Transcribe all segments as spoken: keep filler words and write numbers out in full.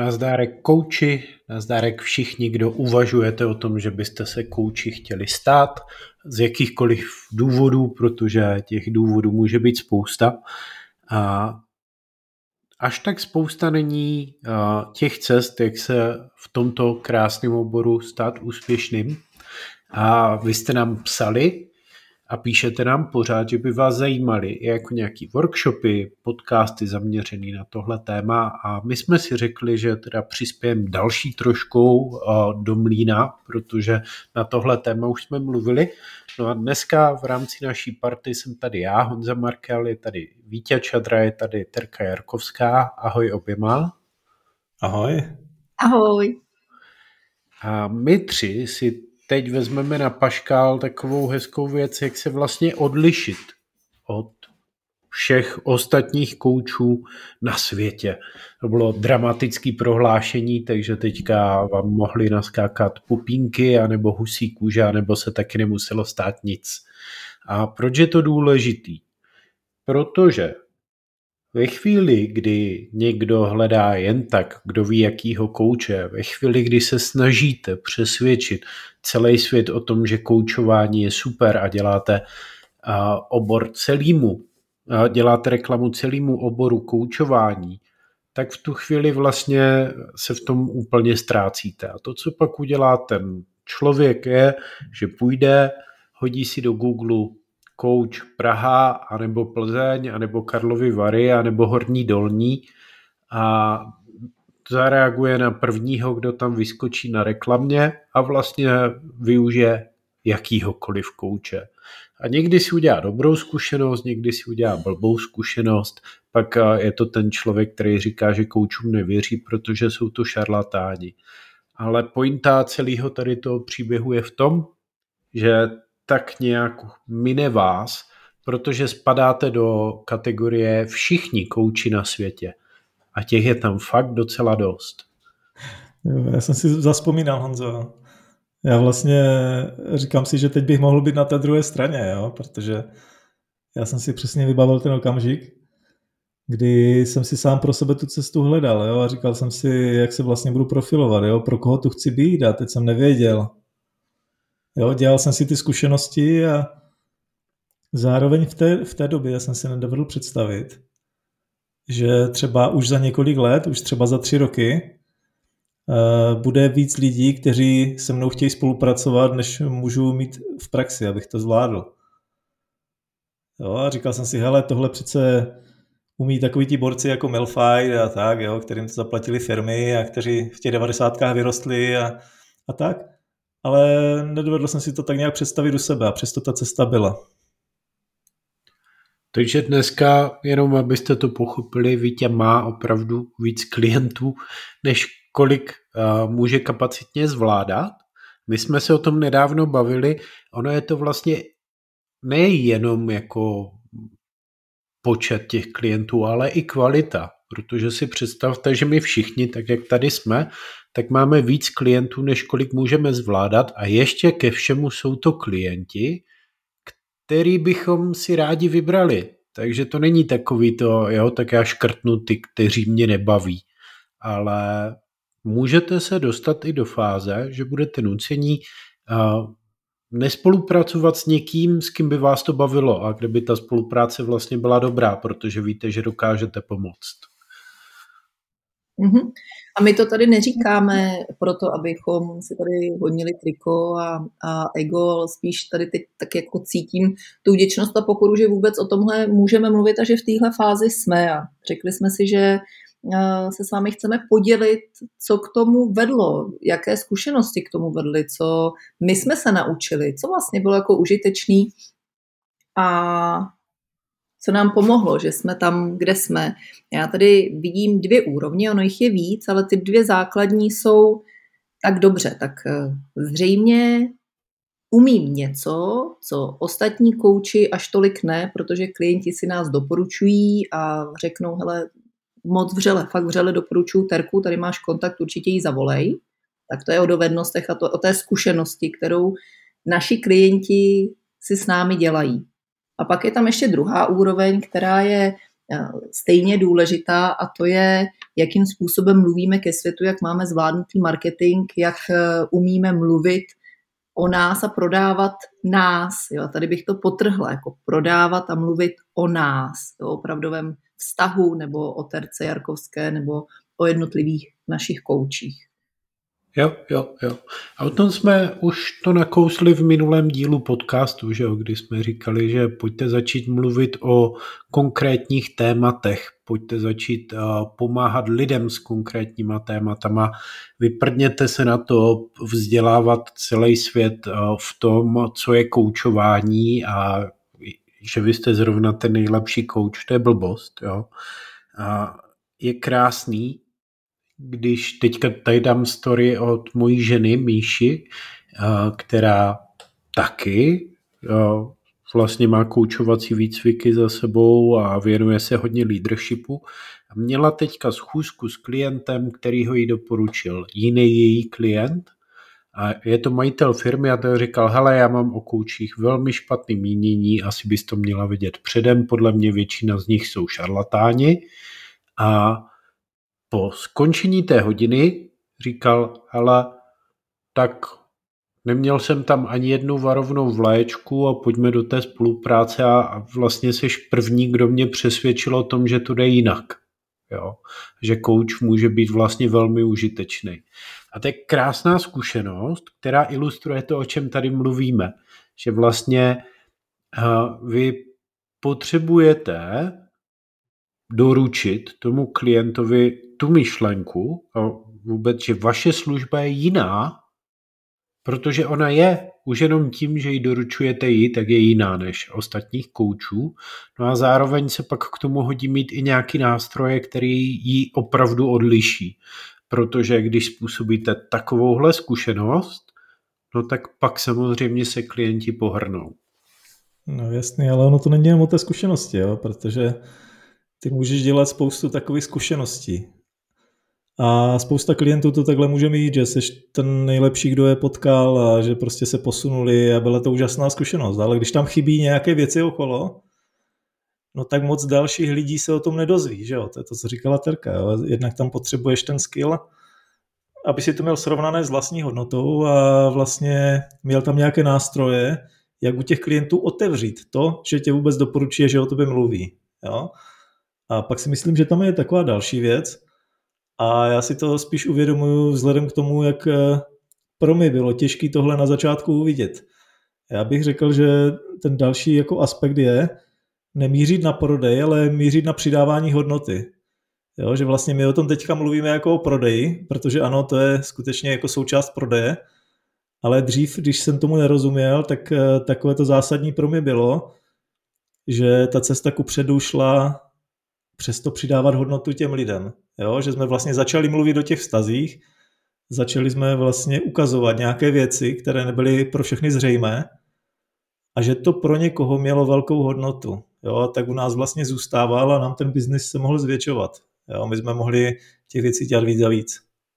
Nazdárek kouči, nazdárek všichni, kdo uvažujete o tom, že byste se kouči chtěli stát z jakýchkoliv důvodů, protože těch důvodů může být spousta. A až tak spousta není těch cest, jak se v tomto krásném oboru stát úspěšným. A vy jste nám psali a píšete nám pořád, že by vás zajímaly jako nějaký workshopy, podcasty zaměřený na tohle téma a my jsme si řekli, že teda přispějeme další troškou do mlýna, protože na tohle téma už jsme mluvili. No a dneska v rámci naší party jsem tady já, Honza Markel, je tady Vítě Čadra, je tady Terka Jarkovská. Ahoj oběma. Ahoj. Ahoj. A my tři si teď vezmeme na paškál takovou hezkou věc, jak se vlastně odlišit od všech ostatních koučů na světě. To bylo dramatické prohlášení, takže teďka vám mohly naskákat pupínky, anebo husí kůže, anebo se taky nemuselo stát nic. A proč je to důležitý? Protože ve chvíli, kdy někdo hledá jen tak, kdo ví jakýho kouče, ve chvíli, kdy se snažíte přesvědčit celý svět o tom, že koučování je super a děláte obor celému, děláte reklamu celému oboru koučování, tak v tu chvíli vlastně se v tom úplně ztrácíte. A to, co pak udělá ten člověk, je, že půjde, hodí si do Google kouč Praha, anebo Plzeň, anebo Karlovy Vary, anebo Horní Dolní a zareaguje na prvního, kdo tam vyskočí na reklamě a vlastně využije jakýhokoliv kouče. A někdy si udělá dobrou zkušenost, někdy si udělá blbou zkušenost, pak je to ten člověk, který říká, že koučům nevěří, protože jsou to šarlatáni. Ale pointa celého tady toho příběhu je v tom, že tak nějak mine vás, protože spadáte do kategorie všichni kouči na světě. A těch je tam fakt docela dost. Jo, já jsem si zazpomínal, Honzo. Já vlastně říkám si, že teď bych mohl být na té druhé straně, jo? Protože já jsem si přesně vybavil ten okamžik, kdy jsem si sám pro sebe tu cestu hledal, jo? A říkal jsem si, jak se vlastně budu profilovat, jo? Pro koho tu chci být a teď jsem nevěděl. Jo, dělal jsem si ty zkušenosti a zároveň v té, v té době jsem si nedovedl představit, že třeba už za několik let, už třeba za tři roky, bude víc lidí, kteří se mnou chtějí spolupracovat, než můžu mít v praxi, abych to zvládl. Jo, a říkal jsem si, hele, tohle přece umí takový ti borci jako Melfide a tak, jo, kterým to zaplatili firmy a kteří v těch devadesátkách vyrostli a, a tak. Ale nedovedl jsem si to tak nějak představit u sebe a přesto ta cesta byla. Takže dneska, jenom abyste to pochopili, Vítě má opravdu víc klientů, než kolik uh, může kapacitně zvládat. My jsme se o tom nedávno bavili, ono je to vlastně nejenom jako počet těch klientů, ale i kvalita, protože si představte, že my všichni, tak jak tady jsme, tak máme víc klientů, než kolik můžeme zvládat a ještě ke všemu jsou to klienti, který bychom si rádi vybrali. Takže to není takový to, jo, tak já škrtnu ty, kteří mě nebaví. Ale můžete se dostat i do fáze, že budete nuceni uh, nespolupracovat s někým, s kým by vás to bavilo a kde by ta spolupráce vlastně byla dobrá, protože víte, že dokážete pomoct. Mm-hmm. A my to tady neříkáme proto, abychom si tady hodnili triko a, a ego, ale spíš tady teď tak jako cítím tu vděčnost a pokoru, že vůbec o tomhle můžeme mluvit a že v téhle fázi jsme a řekli jsme si, že se s vámi chceme podělit, co k tomu vedlo, jaké zkušenosti k tomu vedly, co my jsme se naučili, co vlastně bylo jako užitečný a co nám pomohlo, že jsme tam, kde jsme. Já tady vidím dvě úrovně, ono jich je víc, ale ty dvě základní jsou tak dobře, tak zřejmě umím něco, co ostatní kouči až tolik ne, protože klienti si nás doporučují a řeknou, hele, moc vřele, fakt vřele doporučuji Terku, tady máš kontakt, určitě jí zavolej. Tak to je o dovednostech a to, o té zkušenosti, kterou naši klienti si s námi dělají. A pak je tam ještě druhá úroveň, která je stejně důležitá a to je, jakým způsobem mluvíme ke světu, jak máme zvládnutý marketing, jak umíme mluvit o nás a prodávat nás. Jo. Tady bych to podtrhla, jako prodávat a mluvit o nás, o opravdovém vztahu nebo o Terce Jarkovské nebo o jednotlivých našich koučích. Jo, jo, jo. A o tom jsme už to nakousli v minulém dílu podcastu, že jo, kdy jsme říkali, že pojďte začít mluvit o konkrétních tématech, pojďte začít uh, pomáhat lidem s konkrétníma tématama, vyprdněte se na to vzdělávat celý svět uh, v tom, co je koučování a že vy jste zrovna ten nejlepší kouč, to je blbost, jo. A je krásný, když teďka tady dám story od mojí ženy Míši, která taky vlastně má koučovací výcviky za sebou a věnuje se hodně leadershipu. A měla teďka schůzku s klientem, který ho jí doporučil jiný její klient. A je to majitel firmy a ten říkal, hele, já mám o koučích velmi špatný mínění, asi bys to měla vědět předem, podle mě většina z nich jsou šarlatáni. A po skončení té hodiny říkal, hele, tak neměl jsem tam ani jednu varovnou vlaječku a pojďme do té spolupráce a vlastně seš první, kdo mě přesvědčil o tom, že to jde jinak. Jo? Že coach může být vlastně velmi užitečný. A to je krásná zkušenost, která ilustruje to, o čem tady mluvíme. Že vlastně uh, vy potřebujete doručit tomu klientovi tu myšlenku a vůbec, že vaše služba je jiná, protože ona je už jenom tím, že ji doručujete jí, tak je jiná než ostatních koučů. No a zároveň se pak k tomu hodí mít i nějaký nástroje, který ji opravdu odliší. Protože když způsobíte takovouhle zkušenost, no tak pak samozřejmě se klienti pohrnou. No jasný, ale ono to není jen o té zkušenosti, jo? Protože ty můžeš dělat spoustu takových zkušeností. A spousta klientů to takhle může mít, že jsi ten nejlepší, kdo je potkal a že prostě se posunuli a byla to úžasná zkušenost. Ale když tam chybí nějaké věci okolo, no tak moc dalších lidí se o tom nedozví, že jo? To je to, co říkala Terka. Jo? Jednak tam potřebuješ ten skill, aby si to měl srovnané s vlastní hodnotou a vlastně měl tam nějaké nástroje, jak u těch klientů otevřít to, že tě vůbec doporučuje, že o tobě mluví. Jo? A pak si myslím, že tam je taková další věc a já si to spíš uvědomuji vzhledem k tomu, jak pro mě bylo těžké tohle na začátku uvidět. Já bych řekl, že ten další jako aspekt je nemířit na prodej, ale mířit na přidávání hodnoty. Jo, že vlastně my o tom teďka mluvíme jako o prodeji, protože ano, to je skutečně jako součást prodeje, ale dřív, když jsem tomu nerozuměl, tak takové to zásadní pro mě bylo, že ta cesta kupředu šla přesto přidávat hodnotu těm lidem. Jo, že jsme vlastně začali mluvit o těch vztazích, začali jsme vlastně ukazovat nějaké věci, které nebyly pro všechny zřejmé a že to pro někoho mělo velkou hodnotu. Jo, tak u nás vlastně zůstával a nám ten biznis se mohl zvětšovat. Jo, my jsme mohli těch věcí dělat víc a víc.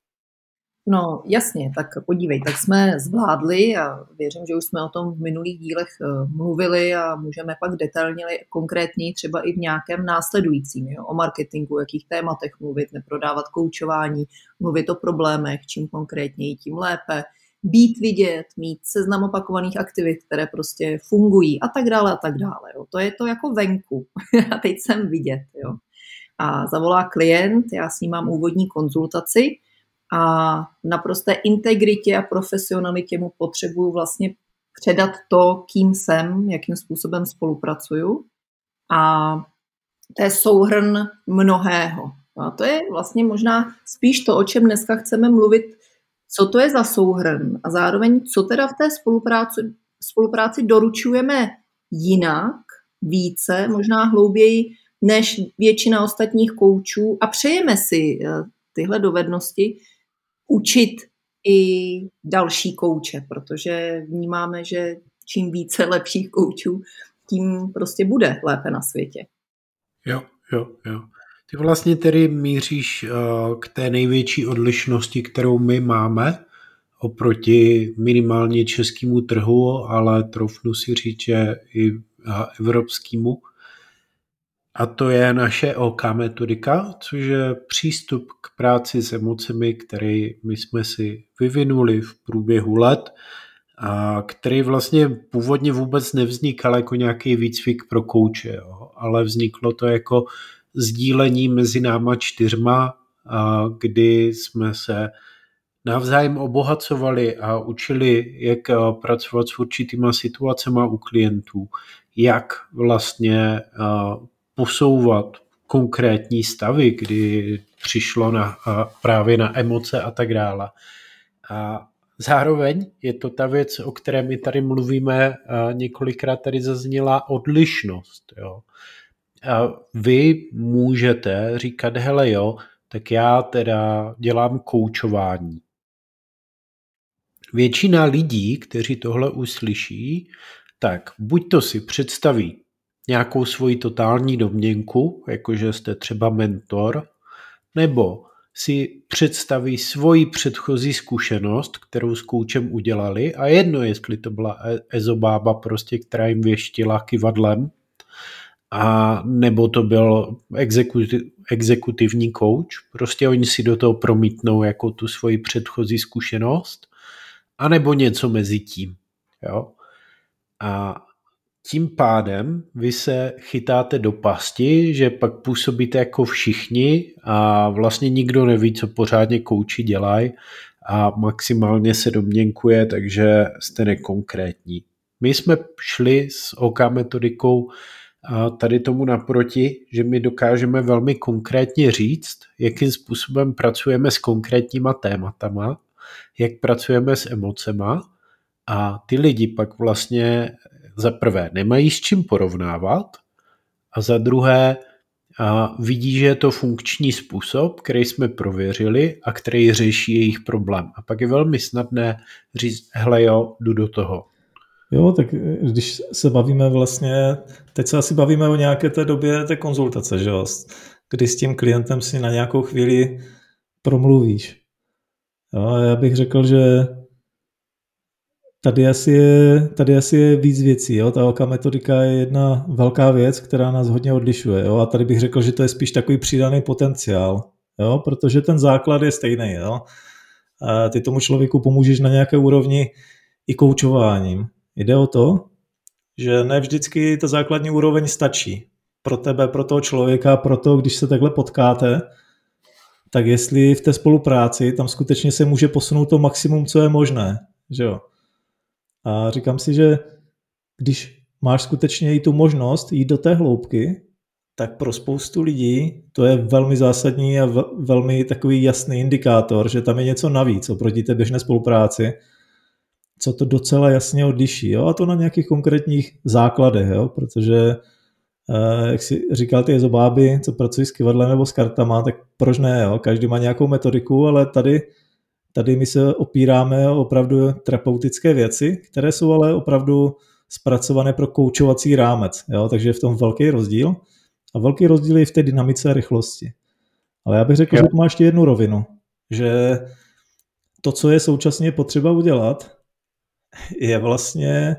No jasně, tak podívej, tak jsme zvládli a věřím, že už jsme o tom v minulých dílech mluvili a můžeme pak detailně konkrétněji třeba i v nějakém následujícím, jo, o marketingu, jakých tématech mluvit, neprodávat koučování, mluvit o problémech, čím konkrétněji, tím lépe, být vidět, mít seznam opakovaných aktivit, které prostě fungují a tak dále a tak dále. Jo. To je to jako venku a teď jsem vidět. Jo. A zavolá klient, já s ním mám úvodní konzultaci a v naprosté integritě a profesionalitě mu potřebuju vlastně předat to, kým jsem, jakým způsobem spolupracuju. A to je souhrn mnohého. A to je vlastně možná spíš to, o čem dneska chceme mluvit, co to je za souhrn a zároveň, co teda v té spolupráci, spolupráci doručujeme jinak, více, možná hlouběji, než většina ostatních koučů a přejeme si tyhle dovednosti učit i další kouče, protože vnímáme, že čím více lepších koučů, tím prostě bude lépe na světě. Jo, jo, jo. Ty vlastně tedy míříš k té největší odlišnosti, kterou my máme oproti minimálně českému trhu, ale troufnu si říct, že i evropskému. A to je naše O K metodika, což je přístup k práci s emocemi, který my jsme si vyvinuli v průběhu let a který vlastně původně vůbec nevznikal jako nějaký výcvik pro kouče, jo, ale vzniklo to jako sdílení mezi náma čtyřma, a kdy jsme se navzájem obohacovali a učili, jak pracovat s určitýma situacemi u klientů, jak vlastně posouvat konkrétní stavy, kdy přišlo na, právě na emoce a tak dále. A zároveň je to ta věc, o které my tady mluvíme, několikrát tady zazněla odlišnost. Jo. A vy můžete říkat, hele jo, tak já teda dělám koučování. Většina lidí, kteří tohle uslyší, tak buď to si představí nějakou svoji totální domněnku, jakože jste třeba mentor, nebo si představí svoji předchozí zkušenost, kterou s koučem udělali, a jedno, jestli to byla ezobába, prostě, která jim věštila kyvadlem, a nebo to byl exekutiv, exekutivní kouč, prostě oni si do toho promítnou jako tu svoji předchozí zkušenost, anebo něco mezi tím. Jo? A tím pádem vy se chytáte do pasti, že pak působíte jako všichni a vlastně nikdo neví, co pořádně kouči dělají a maximálně se domněnkuje, takže jste nekonkrétní. My jsme šli s O K metodikou tady tomu naproti, že my dokážeme velmi konkrétně říct, jakým způsobem pracujeme s konkrétníma tématama, jak pracujeme s emocema, a ty lidi pak vlastně za prvé nemají s čím porovnávat a za druhé a vidí, že je to funkční způsob, který jsme prověřili a který řeší jejich problém. A pak je velmi snadné říct, hele jo, jdu do toho. Jo, tak když se bavíme vlastně, teď se asi bavíme o nějaké té době té konzultace, že jo, kdy s tím klientem si na nějakou chvíli promluvíš. Jo, já bych řekl, že tady asi je, tady asi je víc věcí. Jo? Ta O K metodika je jedna velká věc, která nás hodně odlišuje. Jo? A tady bych řekl, že to je spíš takový přidaný potenciál, jo? Protože ten základ je stejný. Jo? A ty tomu člověku pomůžeš na nějaké úrovni i koučováním. Jde o to, že ne vždycky ta základní úroveň stačí pro tebe, pro toho člověka, pro to, když se takhle potkáte, tak jestli v té spolupráci tam skutečně se může posunout to maximum, co je možné. Že jo? A říkám si, že když máš skutečně i tu možnost jít do té hloubky, tak pro spoustu lidí to je velmi zásadní a velmi takový jasný indikátor, že tam je něco navíc oproti té běžné spolupráci, co to docela jasně odliší. Jo? A to na nějakých konkrétních základech, jo? Protože jak si říkal ty ezobáby, co pracují s kyvadlem nebo s kartama, tak proč ne? Jo? Každý má nějakou metodiku, ale tady Tady my se opíráme o opravdu terapeutické věci, které jsou ale opravdu zpracované pro koučovací rámec. Jo? Takže je v tom velký rozdíl. A velký rozdíl je v té dynamice a rychlosti. Ale já bych řekl, jo. že to má ještě jednu rovinu. Že to, co je současně potřeba udělat, je vlastně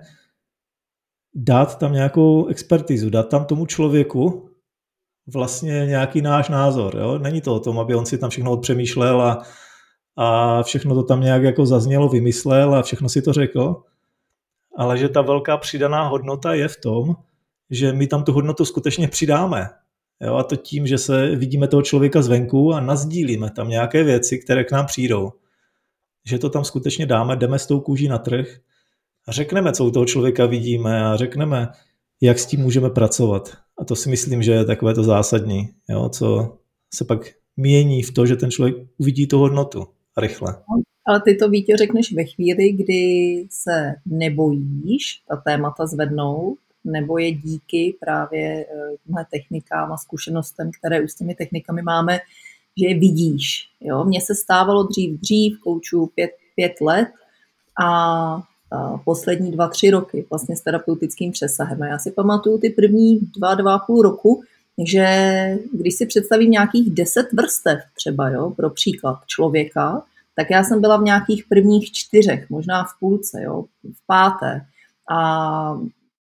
dát tam nějakou expertizu, dát tam tomu člověku vlastně nějaký náš názor. Jo? Není to o tom, aby on si tam všechno odpřemýšlel a a všechno to tam nějak jako zaznělo, vymyslel a všechno si to řekl, ale že ta velká přidaná hodnota je v tom, že my tam tu hodnotu skutečně přidáme. Jo? A to tím, že se vidíme toho člověka zvenku a nazdílíme tam nějaké věci, které k nám přijdou. Že to tam skutečně dáme, jdeme s tou kůží na trh a řekneme, co u toho člověka vidíme a řekneme, jak s tím můžeme pracovat. A to si myslím, že je takové to zásadní, jo? Co se pak mění v to, že ten člověk uvidí tu hodnotu rychle. Ale ty to, Vítě, řekneš ve chvíli, kdy se nebojíš ta témata zvednout, nebo je díky právě těmhle technikám a zkušenostem, které už s těmi technikami máme, že je vidíš. Jo? Mně se stávalo dřív, dřív, kouču pět, pět let a, a poslední dva, tři roky vlastně s terapeutickým přesahem. A já si pamatuju ty první dva, dva půl roku, že když si představím nějakých deset vrstev třeba, jo, pro příklad člověka, tak já jsem byla v nějakých prvních čtyřech, možná v půlce, jo, v páté. A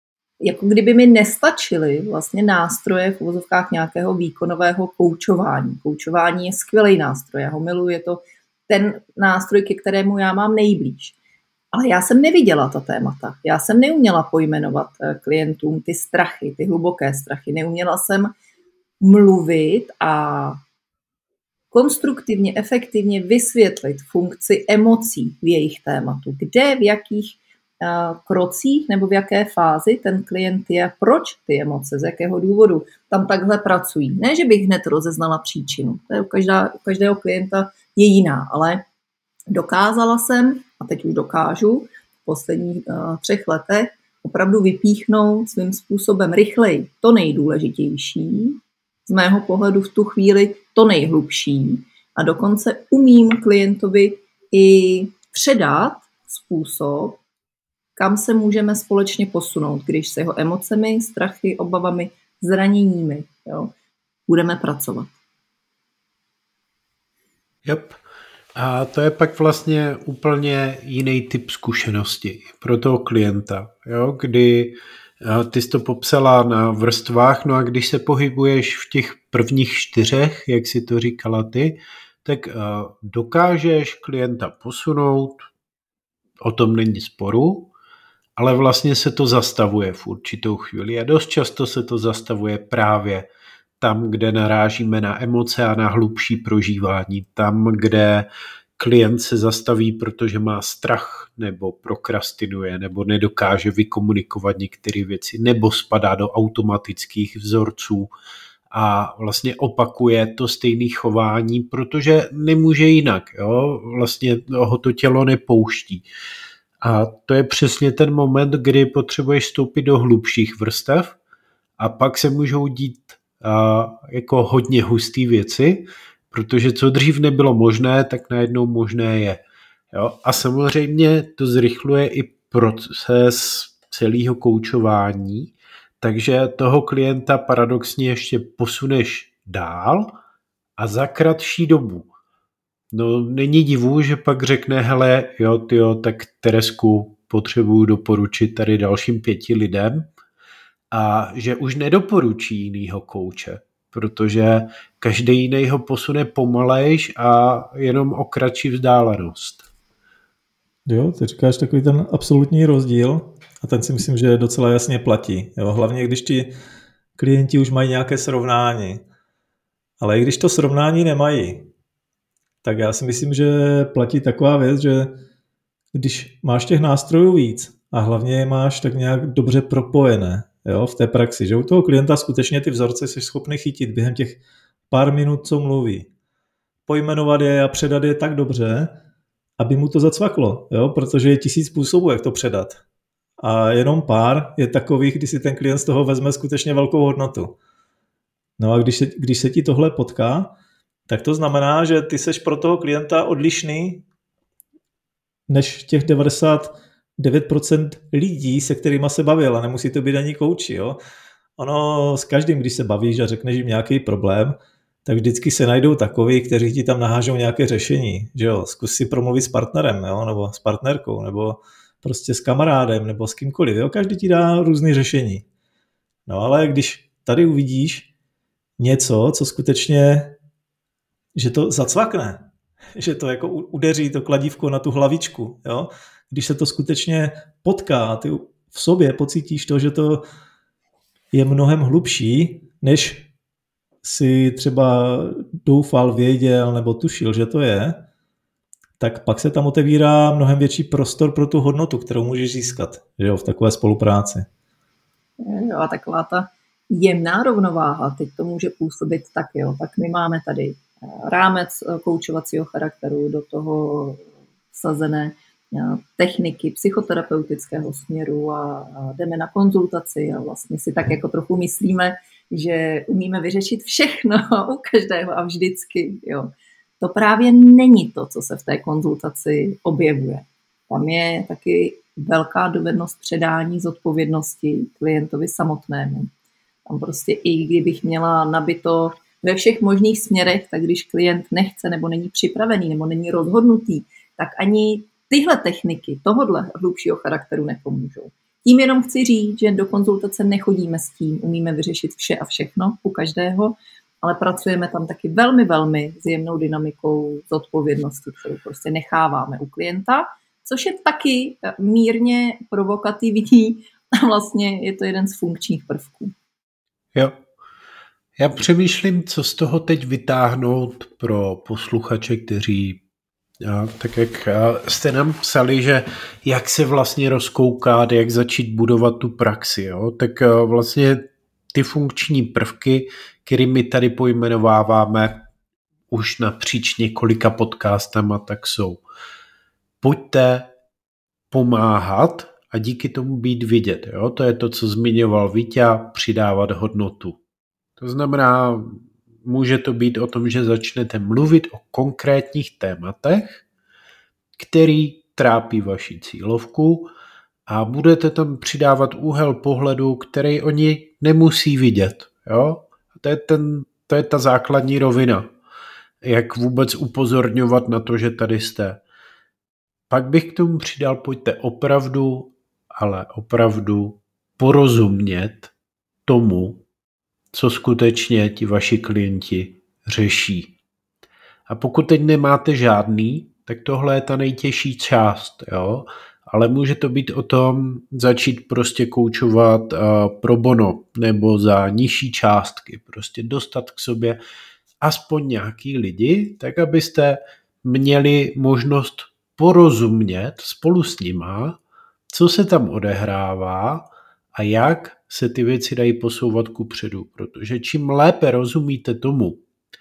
jako kdyby mi nestačily vlastně nástroje v uvozovkách nějakého výkonového koučování. Koučování je skvělý nástroj, já ho miluji, je to ten nástroj, ke kterému já mám nejblíž. Ale já jsem neviděla ta témata. Já jsem neuměla pojmenovat klientům ty strachy, ty hluboké strachy. Neuměla jsem mluvit a konstruktivně, efektivně vysvětlit funkci emocí v jejich tématu. Kde, v jakých uh, krocích nebo v jaké fázi ten klient je, proč ty emoce, z jakého důvodu tam takhle pracují. Ne, že bych hned rozeznala příčinu. To je u, každá, u každého klienta je jiná, ale dokázala jsem, a teď už dokážu, v posledních uh, třech letech opravdu vypíchnout svým způsobem rychleji to nejdůležitější, z mého pohledu v tu chvíli to nejhlubší a dokonce umím klientovi i předat způsob, kam se můžeme společně posunout, když se jeho emocemi, strachy, obavami, zraněními jo, budeme pracovat. Yep. A to je pak vlastně úplně jiný typ zkušenosti pro toho klienta, jo, kdy ty jsi to popsala na vrstvách, no a když se pohybuješ v těch prvních čtyřech, jak si to říkala ty, tak dokážeš klienta posunout, o tom není sporu, ale vlastně se to zastavuje v určitou chvíli a dost často se to zastavuje právě tam, kde narážíme na emoce a na hlubší prožívání, tam, kde klient se zastaví, protože má strach, nebo prokrastinuje, nebo nedokáže vykomunikovat některé věci, nebo spadá do automatických vzorců a vlastně opakuje to stejné chování, protože nemůže jinak. Jo? Vlastně ho to tělo nepouští. A to je přesně ten moment, kdy potřebuješ vstoupit do hlubších vrstev a pak se můžou dít a, jako hodně hustý věci, protože co dřív nebylo možné, tak najednou možné je. Jo? A samozřejmě to zrychluje i proces celého koučování, takže toho klienta paradoxně ještě posuneš dál a za kratší dobu. No není divu, že pak řekne, hele, jo, tyjo, tak Teresku potřebuju doporučit tady dalším pěti lidem a že už nedoporučí jinýho kouče, protože každý jiný ho posune pomalejš a jenom o kratší vzdálenost. Jo, ty říkáš takový ten absolutní rozdíl a ten si myslím, že docela jasně platí. Jo, hlavně když ti klienti už mají nějaké srovnání. Ale i když to srovnání nemají, tak já si myslím, že platí taková věc, že když máš těch nástrojů víc a hlavně je máš tak nějak dobře propojené, jo, v té praxi, že u toho klienta skutečně ty vzorce jsi schopný chytit během těch pár minut, co mluví. Pojmenovat je a předat je tak dobře, aby mu to zacvaklo, jo, protože je tisíc způsobů, jak to předat. A jenom pár je takových, kdy si ten klient z toho vezme skutečně velkou hodnotu. No a když se, když se ti tohle potká, tak to znamená, že ty seš pro toho klienta odlišný než těch devadesát devět procent lidí, se kterýma se bavil, a nemusí to být ani kouči. Jo? Ono s každým, když se bavíš a řekneš jim nějaký problém, tak vždycky se najdou takoví, kteří ti tam nahážou nějaké řešení. Že jo? Zkus si promluvit s partnerem, jo? Nebo s partnerkou, nebo prostě s kamarádem, nebo s kýmkoliv. Jo? Každý ti dá různé řešení. No ale když tady uvidíš něco, co skutečně, že to zacvakne, že to jako udeří to kladívko na tu hlavičku, jo? Když se to skutečně potká, ty v sobě pocítíš to, že to je mnohem hlubší, než si třeba doufal, věděl nebo tušil, že to je, tak pak se tam otevírá mnohem větší prostor pro tu hodnotu, kterou můžeš získat, že jo, v takové spolupráci. Jo, a taková ta jemná rovnováha, teď to může působit tak, jo, tak my máme tady rámec koučovacího charakteru, do toho vsazené techniky psychoterapeutického směru a jdeme na konzultaci a vlastně si tak jako trochu myslíme, že umíme vyřešit všechno u každého a vždycky. Jo. To právě není to, co se v té konzultaci objevuje. Tam je taky velká dovednost předání zodpovědnosti klientovi samotnému. Tam prostě i kdybych měla nabito ve všech možných směrech, tak když klient nechce nebo není připravený nebo není rozhodnutý, tak ani tyhle techniky tohodle hlubšího charakteru nepomůžou. Tím jenom chci říct, že do konzultace nechodíme s tím, umíme vyřešit vše a všechno u každého, ale pracujeme tam taky velmi, velmi s jemnou dynamikou, s odpovědností, kterou prostě necháváme u klienta, což je taky mírně provokativní a vlastně je to jeden z funkčních prvků. Jo. Já přemýšlím, co z toho teď vytáhnout pro posluchače, kteří, a, tak jak jste nám psali, že jak se vlastně rozkoukat, jak začít budovat tu praxi, jo? Tak vlastně ty funkční prvky, které my tady pojmenováváme už napříč několika podcastama, tak jsou: pojďte pomáhat a díky tomu být vidět. Jo? To je to, co zmiňoval Víťa, přidávat hodnotu. To znamená, může to být o tom, že začnete mluvit o konkrétních tématech, který trápí vaši cílovku, a budete tam přidávat úhel pohledu, který oni nemusí vidět. Jo? A to je, ten, to je ta základní rovina. Jak vůbec upozorňovat na to, že tady jste. Pak bych k tomu přidal, pojďte opravdu, ale opravdu porozumět tomu, co skutečně ti vaši klienti řeší. A pokud teď nemáte žádný, tak tohle je ta nejtěžší část, jo? Ale může to být o tom začít prostě koučovat uh, pro bono nebo za nižší částky, prostě dostat k sobě aspoň nějaký lidi, tak abyste měli možnost porozumět spolu s nima, co se tam odehrává a jak se ty věci dají posouvat kupředu. Protože čím lépe rozumíte tomu,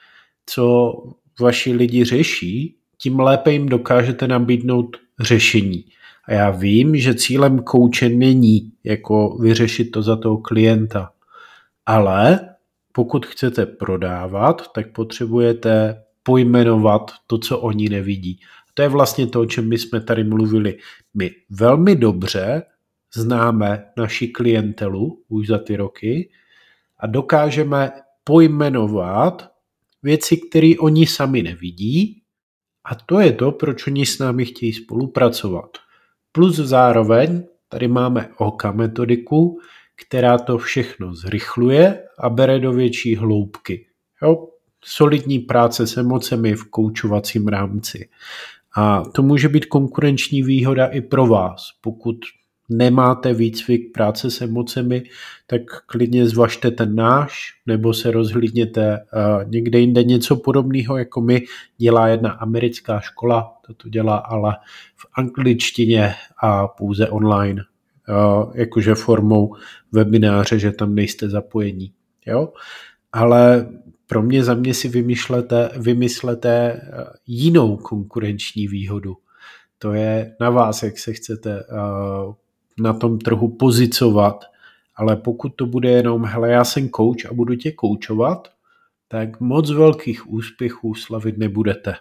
co vaši lidi řeší, tím lépe jim dokážete nabídnout řešení. A já vím, že cílem kouče není jako vyřešit to za toho klienta, ale pokud chcete prodávat, tak potřebujete pojmenovat to, co oni nevidí. A to je vlastně to, o čem my jsme tady mluvili. My velmi dobře známe naši klientelu už za ty roky a dokážeme pojmenovat věci, které oni sami nevidí, a to je to, proč oni s námi chtějí spolupracovat. Plus zároveň tady máme O K A metodiku, která to všechno zrychluje a bere do větší hloubky. Jo? Solidní práce s emocemi v koučovacím rámci. A to může být konkurenční výhoda i pro vás. Pokud nemáte výcvik práce s emocemi, tak klidně zvažte ten náš, nebo se rozhlídněte uh, někde jinde. Něco podobného, jako my, dělá jedna americká škola, to dělá ale v angličtině a pouze online, uh, jakože formou webináře, že tam nejste zapojení. Jo? Ale pro mě, za mě si vymyslete, vymyslete jinou konkurenční výhodu. To je na vás, jak se chcete uh, na tom trhu pozicovat, ale pokud to bude jenom, hele, já jsem coach a budu tě koučovat, tak moc velkých úspěchů slavit nebudete.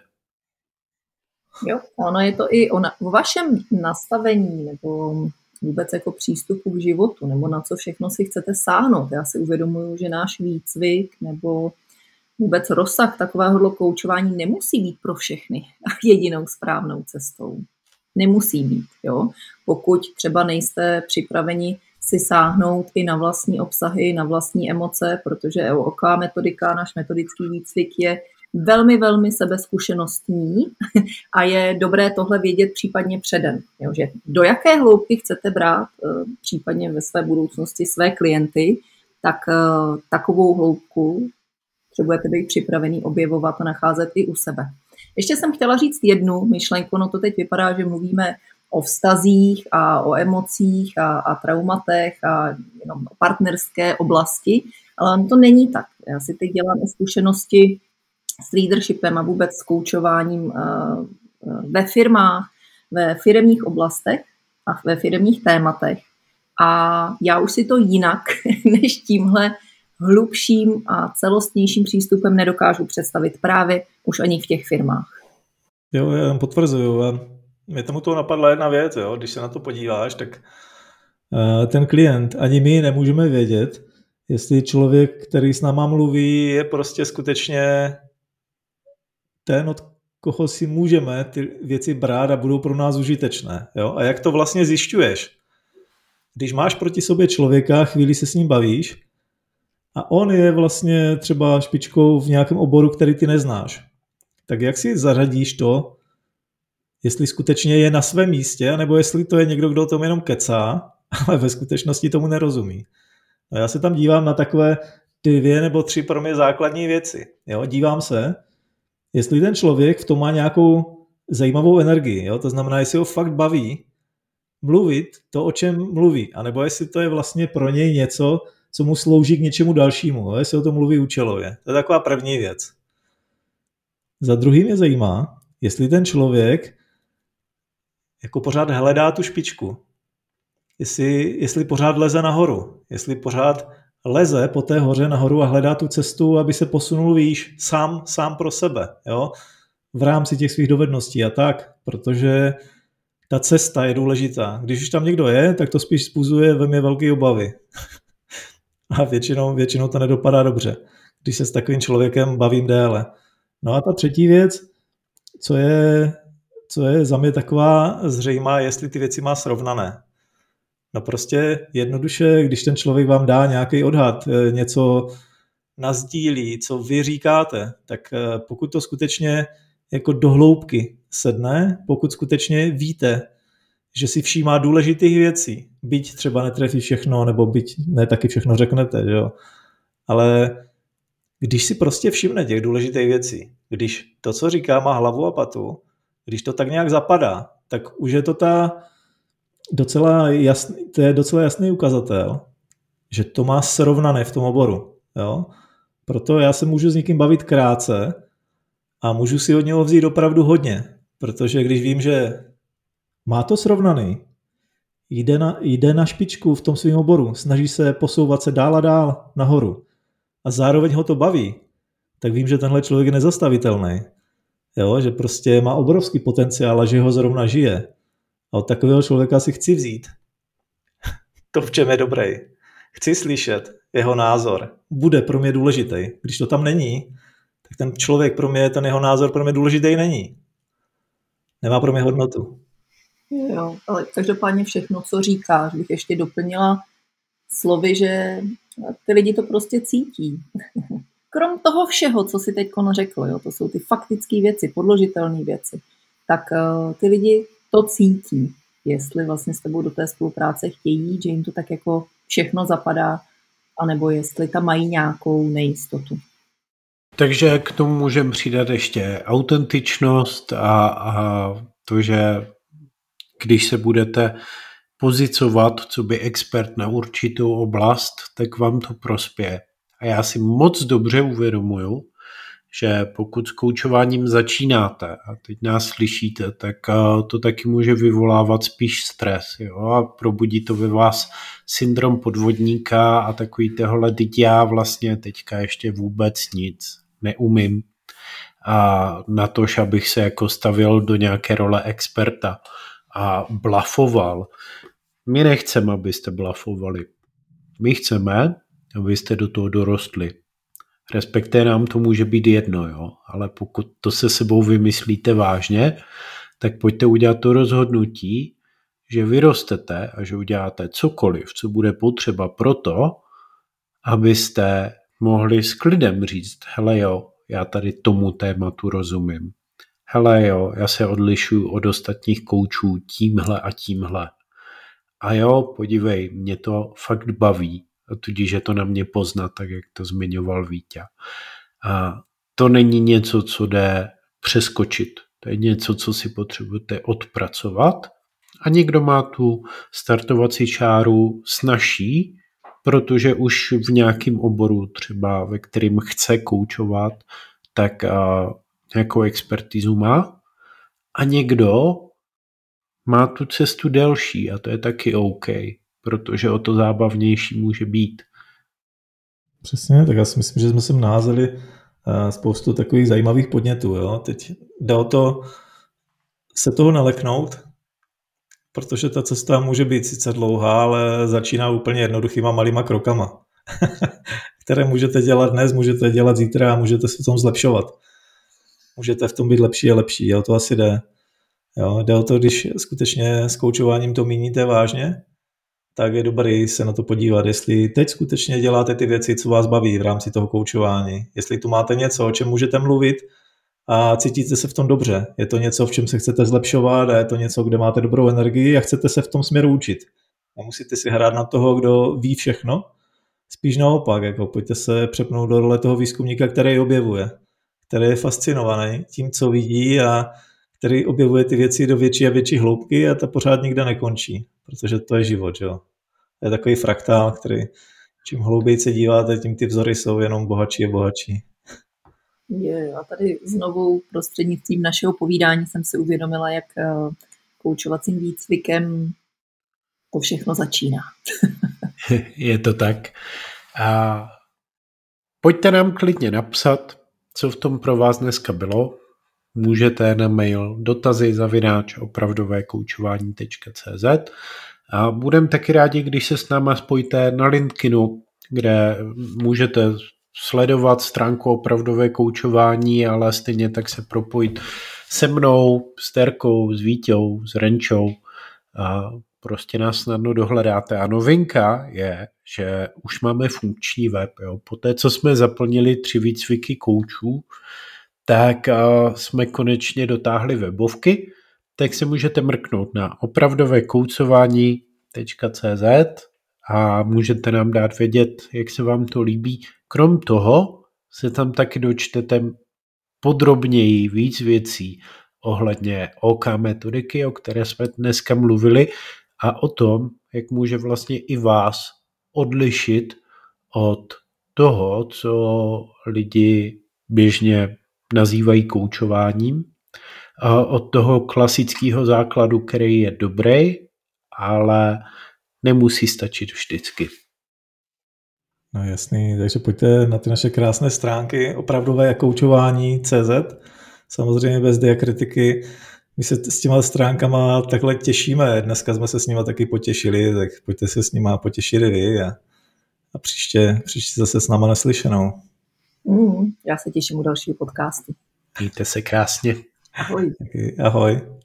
Jo, ono je to i o, na, o vašem nastavení nebo vůbec jako přístupu k životu, nebo na co všechno si chcete sáhnout. Já si uvědomuji, že náš výcvik nebo vůbec rozsah takového koučování nemusí být pro všechny jedinou správnou cestou. Nemusí být, jo. Pokud třeba nejste připraveni si sáhnout i na vlastní obsahy, na vlastní emoce, protože O K A metodika, náš metodický výcvik je velmi, velmi sebezkušenostní a je dobré tohle vědět případně předem. Jo, že do jaké hloubky chcete brát případně ve své budoucnosti své klienty, tak takovou hloubku potřebujete být připravený objevovat a nacházet i u sebe. Ještě jsem chtěla říct jednu myšlenku, no to teď vypadá, že mluvíme o vztazích a o emocích a, a traumatech a jenom o partnerské oblasti, ale to není tak. Já si teď dělám i zkušenosti s leadershipem a vůbec s koučováním ve firmách, ve firemních oblastech a ve firemních tématech. A já už si to jinak než tímhle hlubším a celostnějším přístupem nedokážu představit právě už ani v těch firmách. Jo, já potvrzuju. Mě tomu toho napadla jedna věc, jo. Když se na to podíváš, tak ten klient, ani my nemůžeme vědět, jestli člověk, který s náma mluví, je prostě skutečně ten, od koho si můžeme ty věci brát a budou pro nás užitečné. Jo? A jak to vlastně zjišťuješ? Když máš proti sobě člověka, chvíli se s ním bavíš a on je vlastně třeba špičkou v nějakém oboru, který ty neznáš, tak jak si zařadíš to, jestli skutečně je na svém místě, nebo jestli to je někdo, kdo o tom jenom kecá, ale ve skutečnosti tomu nerozumí. No já se tam dívám na takové dvě nebo tři pro mě základní věci. Jo? Dívám se, jestli ten člověk v tom má nějakou zajímavou energii. Jo? To znamená, jestli ho fakt baví mluvit to, o čem mluví. A nebo jestli to je vlastně pro něj něco, co mu slouží k něčemu dalšímu. Jo? Jestli o tom mluví účelově. To je taková první věc. Za druhý mě zajímá, jestli ten člověk jako pořád hledá tu špičku. Jestli, jestli pořád leze nahoru. Jestli pořád leze po té hoře nahoru a hledá tu cestu, aby se posunul výš sám, sám pro sebe. Jo? V rámci těch svých dovedností a tak. Protože ta cesta je důležitá. Když už tam někdo je, tak to spíš způsobuje ve mně velké obavy. A většinou, většinou to nedopadá dobře, když se s takovým člověkem bavím déle. No a ta třetí věc, co je, co je za mě taková zřejmá, jestli ty věci má srovnané. No prostě jednoduše, když ten člověk vám dá nějaký odhad, něco nasdílí, co vy říkáte, tak pokud to skutečně jako do hloubky sedne, pokud skutečně víte, že si všímá důležitých věcí, byť třeba netrefí všechno, nebo byť ne taky všechno řeknete, jo. Ale když si prostě všimne těch důležitých věcí, když to, co říká, má hlavu a patu, když to tak nějak zapadá, tak už je to ta docela jasný, to je docela jasný ukazatel, že to má srovnané v tom oboru. Jo? Proto já se můžu s někým bavit krátce a můžu si od něho vzít opravdu hodně, protože když vím, že má to srovnaný, jde na, jde na špičku v tom svém oboru, snaží se posouvat se dál a dál nahoru a zároveň ho to baví, tak vím, že tenhle člověk je nezastavitelný. Jo? Že prostě má obrovský potenciál a že ho zrovna žije. A od takového člověka si chci vzít to, v čem je dobrý. Chci slyšet jeho názor. Bude pro mě důležitý. Když to tam není, tak ten člověk pro mě, ten jeho názor pro mě důležitý není. Nemá pro mě hodnotu. Jo, ale každopádně všechno, co říkáš, bych ještě doplnila slovy, že ty lidi to prostě cítí. Krom toho všeho, co si teď řekl, jo, to jsou ty faktické věci, podložitelné věci, tak uh, ty lidi to cítí, jestli vlastně s tebou do té spolupráce chtějí, že jim to tak jako všechno zapadá, anebo jestli tam mají nějakou nejistotu. Takže k tomu můžeme přidat ještě autentičnost a, a to, že když se budete pozicovat co by expert na určitou oblast, tak vám to prospěje. A já si moc dobře uvědomuju, že pokud s koučováním začínáte a teď nás slyšíte, tak to taky může vyvolávat spíš stres. Jo? A probudí to ve vás syndrom podvodníka a takový tohle, teď já vlastně teďka ještě vůbec nic neumím. A na to, abych se jako stavil do nějaké role experta a blafoval. My nechceme, abyste blafovali. My chceme, abyste do toho dorostli. Respektive nám to může být jedno, jo? Ale pokud to se sebou vymyslíte vážně, tak pojďte udělat to rozhodnutí, že vyrostete a že uděláte cokoliv, co bude potřeba proto, abyste mohli s klidem říct, hele jo, já tady tomu tématu rozumím. Hele jo, já se odlišuju od ostatních koučů tímhle a tímhle. A jo, podívej, mě to fakt baví. A tudíž je to na mě poznat, tak jak to zmiňoval Vítě. A to není něco, co jde přeskočit. To je něco, co si potřebujete odpracovat. A někdo má tu startovací čáru snazší, protože už v nějakém oboru, třeba ve kterým chce koučovat, tak nějakou expertizu má. A někdo má tu cestu delší a to je taky OK, protože o to zábavnější může být. Přesně, tak já si myslím, že jsme sem naházeli spoustu takových zajímavých podnětů. Jo? Teď jde o to se toho neleknout, protože ta cesta může být sice dlouhá, ale začíná úplně jednoduchýma malýma krokama, které můžete dělat dnes, můžete dělat zítra a můžete se v tom zlepšovat. Můžete v tom být lepší a lepší, jo? To asi jde. Jo? Jde o to, když skutečně s koučováním to míníte vážně, tak je dobrý se na to podívat, jestli teď skutečně děláte ty věci, co vás baví v rámci toho koučování. Jestli tu máte něco, o čem můžete mluvit a cítíte se v tom dobře. Je to něco, v čem se chcete zlepšovat a je to něco, kde máte dobrou energii a chcete se v tom směru učit. Nemusíte si hrát na toho, kdo ví všechno. Spíš naopak, jako pojďte se přepnout do role toho výzkumníka, který objevuje, který je fascinovaný tím, co vidí a který objevuje ty věci do větší a větší hloubky a ta pořád nikde nekončí, protože to je život, jo. To je takový fraktál, který čím hlouběji se díváte, tím ty vzory jsou jenom bohatší a bohatší. Je, a tady znovu prostřednictvím našeho povídání jsem si uvědomila, jak koučovacím výcvikem to všechno začíná. Je to tak. A pojďte nám klidně napsat, co v tom pro vás dneska bylo. Můžete na mail dotazy zavináč opravdové koučování tečka cé zet a budeme taky rádi, když se s náma spojíte na LinkedInu, kde můžete sledovat stránku opravdové koučování, ale stejně tak se propojit se mnou, s Terkou, s Víťou, s Renčou. A prostě nás snadno dohledáte. A novinka je, že už máme funkční web. Jo. Poté, co jsme zaplnili tři výcviky koučů, tak uh, jsme konečně dotáhli webovky, tak se můžete mrknout na opravdové koučování tečka cé zet a můžete nám dát vědět, jak se vám to líbí. Krom toho se tam taky dočtete podrobněji víc věcí ohledně ó ká metodiky, o které jsme dneska mluvili, a o tom, jak může vlastně i vás odlišit od toho, co lidi běžně nazývají koučováním, od toho klasického základu, který je dobrý, ale nemusí stačit vždycky. No jasný, takže pojďte na ty naše krásné stránky opravdové koučování tečka cé zet, samozřejmě bez diakritiky. My se s těma stránkama takhle těšíme, dneska jsme se s nima taky potěšili, tak pojďte se s nima potěšit vy a, a příště, příště zase s náma naslyšenou. Mm, já se těším u dalšího podcastu. Mějte se krásně. Ahoj. Taky, ahoj.